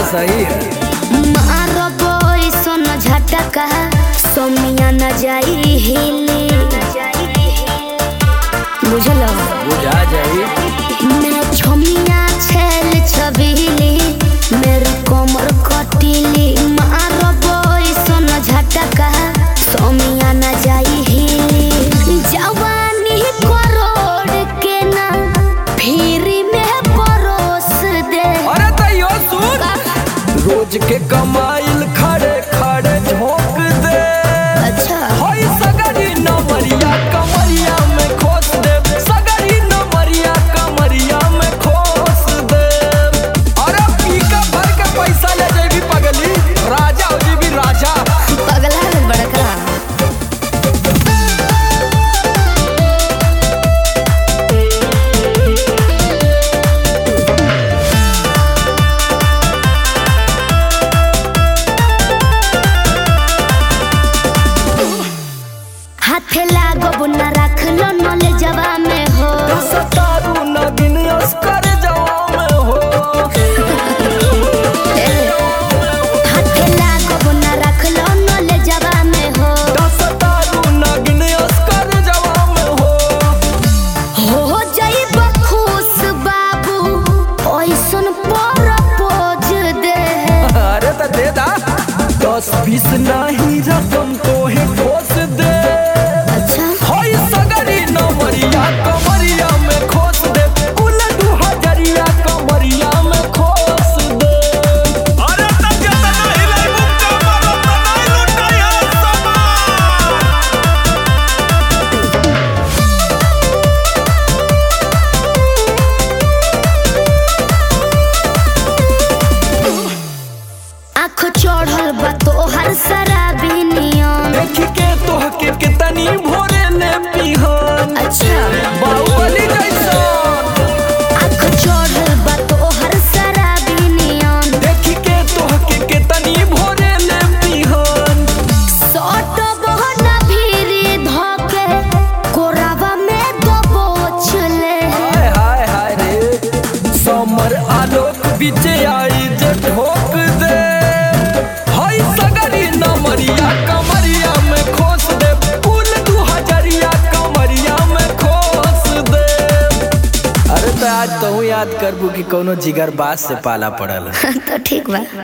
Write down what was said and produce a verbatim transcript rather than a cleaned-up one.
सही है। मारो बोई सोन झटका सोमिया न जाई हिली बुझलो बुझा जाई। मैं छोमिया छेल छबीली मेरी कोमर कटीली मारो बोई सोन झटका सोमिया न जाई हिली जवानी करोड़ के ना फिरी में परोस दे। अरे तैयो सुन रोज के कमाइल खड़े खड़े झोंक दे। अच्छा होई सगरी नमरिया कमरिया में खोस दे। सगरी नमरिया कमरिया में खोस दे। अरे पीका भर के पैसा ले जेबी पगली राजा हो जेबी राजा। पगला है बड़का हाथे लागो बुना रख लो नले जवा में हो सतारू नगिन अस्कर जवा में हो। हाथे लागो बुना रख लो नले जवा में हो सतारू नगिन अस्कर जवा में हो। हो जाई बखुश बाबू ओइसन पर पोज दे। अरे तो दे दा दस बीस नहीं रकम तो है ठोस दे। अच्छा होई सगरी नमरिया कमरिया में खोस दे। कुल दू हजरिया कमरिया में खोस दे। अरे तब जब नहीं लाई मुक्का मारो तो नहीं लुटाया आँख चढ़ल बा तोहर शराबी नियम। देखी के तोह के कितनी भोरे ने पिहन। अच्छा बाहुबली जैसा आँख चढ़ल बा तोहर शराबी नियम। देखी के तोह के कितनी भोरे ने पिहन। सट बहना भीरी धके कोरावा में दबोच ले। हाय हाय हाय रे समर आलोक बीच आई जे ठोक दे। हाय सगरी नमरिया कमरिया में खोस दे। कुल दू हजरिया कमरिया में खोस दे। अरे तो आज तू याद करबू कि कोनो जिगर बात से पाला पड़ल। तो ठीक बा।